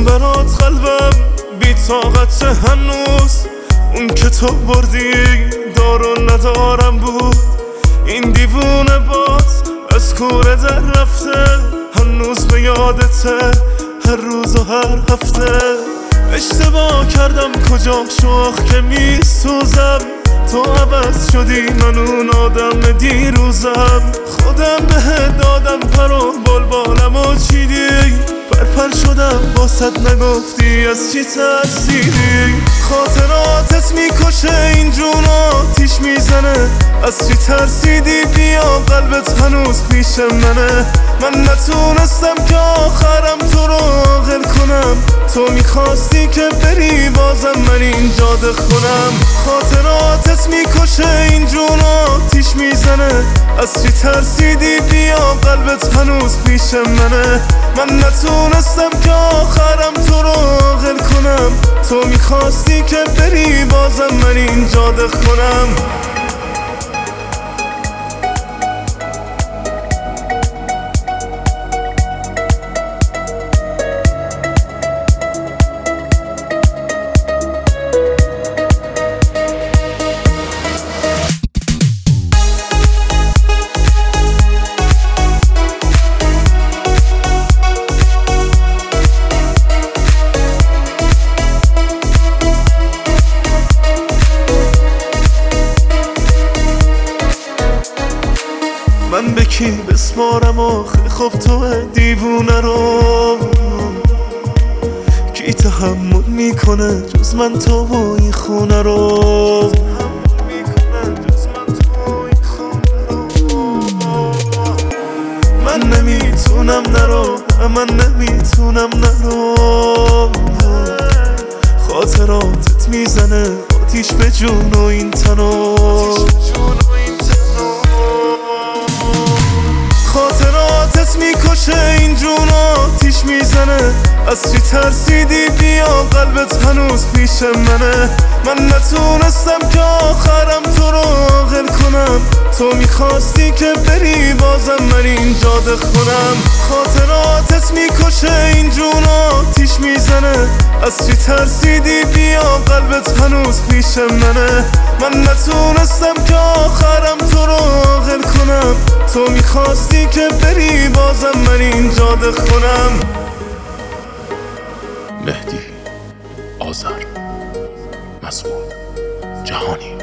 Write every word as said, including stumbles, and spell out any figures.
برات قلبم بی طاقت هنوز، اون که تو بردی دار و ندارم بود. این دیوونه باز از کوره در رفته، هنوز به یادته هر روز و هر هفته. اشتباه کردم کجا شوخ که می سوزم، تو عوض شدی من اون آدم دیروزم. خودم بهت دادم پر و بلبالم و چیدی، پرپر شدم باست نگفتی از چی ترسیدی. خاطراتت میکشه این جون آتیش میزنه، از چی ترسیدی بیا قلبت هنوز پیش منه. من نتونستم که آخرم تو رو عاقل کنم، تو میخواستی که بری بازم من اینجا دخونم. خاطراتت میکشه این جون آتیش میزنه، از چی ترسیدی بیا قلبت هنوز پیش منه. من نتونستم که آخرم تو رو عاقل کنم، تو میخواستی که بری بازم من اینجا دخونم. من به کی بسپارم آخه خب تو دیوونه رو، کی تحمل میکنه جز من تو و این خونه رو. من نمیتونم نرو، من نمیتونم نرو. خاطراتت میزنه آتیش به جون و این تنو. خاطراتت میکشه این جون آتیش میزنه، از چی ترسیدی بیا قلبت هنوز پیش منه. من نتونستم که آخرم تو رو عاقل کنم، تو میخواستی که بری بازم من اینجا دخونم. خاطراتت میکشه این جون آتیش میزنه، از چی ترسیدی بیا قلبت هنوز پیش منه. من نتونستم که آخرم تو رو عاقل کنم، تو میخواستی که بری بازم من اینجا دخونم. مهدی آذر، مضمون جهانی.